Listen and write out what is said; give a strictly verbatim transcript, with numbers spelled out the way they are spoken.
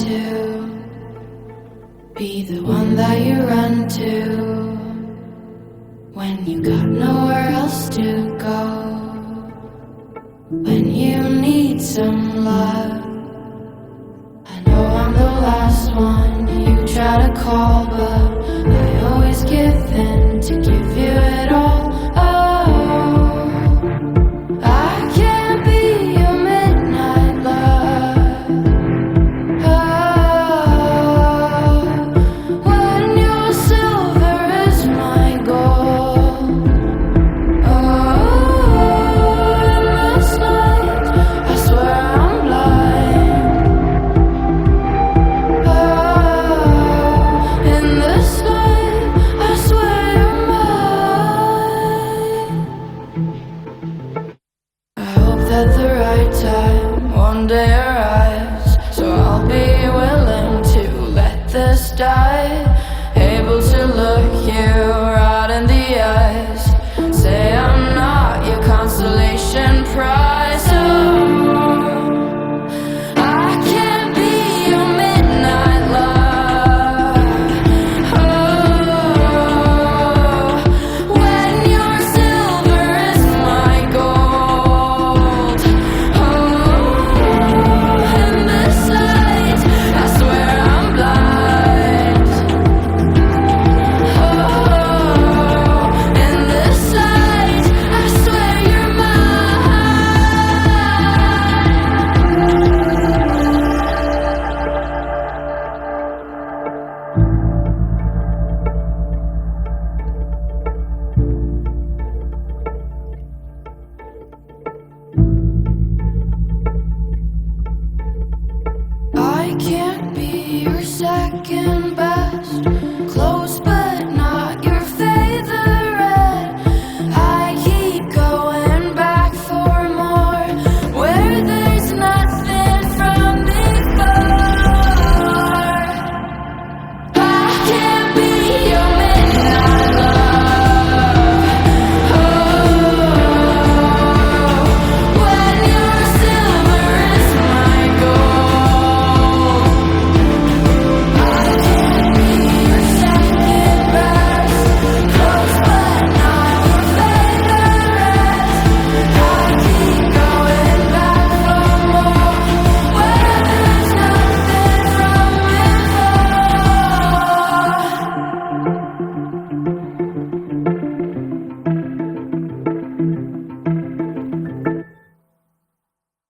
to be the one that you run to when you got nowhere else to go, when you need some love. I know I'm the last one you try to call, but I always give in to give you it all. At the right time, one day arrives, so I'll be willing to let this die. Able to look you right in the eyes, say I'm not your consolation prize. Oh, I can't be your midnight love. Oh, when your silver is my gold. I can't be your second best.